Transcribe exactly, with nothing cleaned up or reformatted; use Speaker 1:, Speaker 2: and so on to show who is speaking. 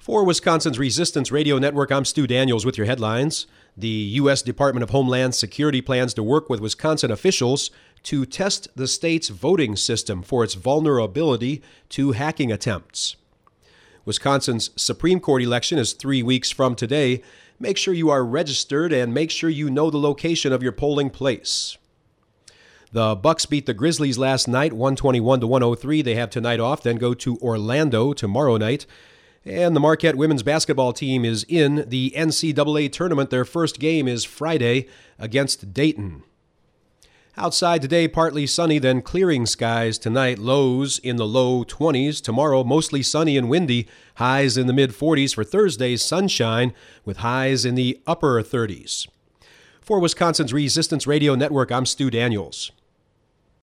Speaker 1: For Wisconsin's Resistance Radio Network, I'm Stu Daniels with your headlines. The U S Department of Homeland Security plans to work with Wisconsin officials to test the state's voting system for its vulnerability to hacking attempts. Wisconsin's Supreme Court election is three weeks from today. Make sure you are registered and make sure you know the location of your polling place. The Bucks beat the Grizzlies last night, one twenty-one to one oh three. They have tonight off, then go to Orlando tomorrow night. And the Marquette women's basketball team is in the N C double A tournament. Their first game is Friday against Dayton. Outside today, partly sunny, then clearing skies tonight. Lows in the low twenties. Tomorrow, mostly sunny and windy. Highs in the mid forties. For Thursday, sunshine with highs in the upper thirties. For Wisconsin's Resistance Radio Network, I'm Stu Daniels.